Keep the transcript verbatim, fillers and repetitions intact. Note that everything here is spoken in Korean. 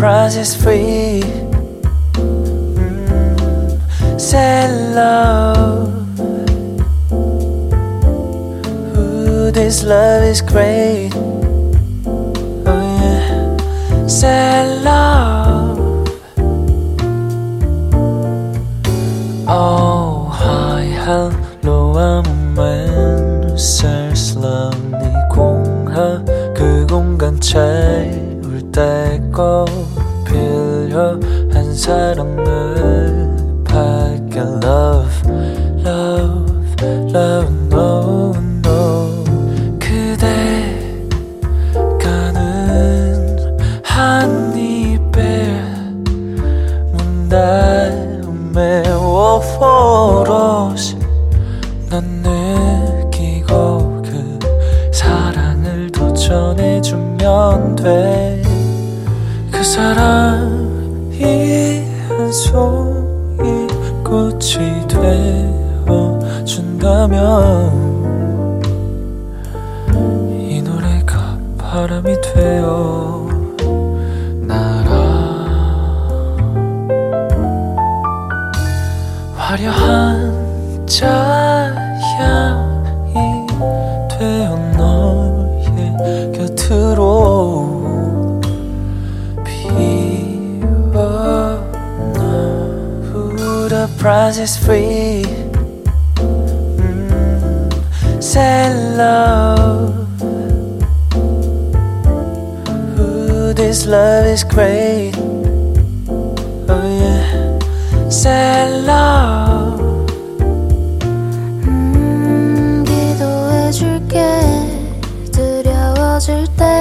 price is free. mm, Say love, ooh, this love is great. Oh yeah, say love. Oh hi hello I'm a man says love. 네 공하 그 공간 채울 때껏 빌려 한 사랑을 밝게 love love love no no. 그대가는 한 입에 문다음에 오로시 난 느끼고 그 사랑을 더 전해주면 돼. 그 사랑이 한 송이 꽃이 되어준다면 이 노래가 바람이 되어 날아. 화려한 자양이 되어 너의 곁으로 피어나. The price is free. mm, Say love, ooh, this love is great. Oh yeah, say love. 음, 기도해줄게 두려워질 때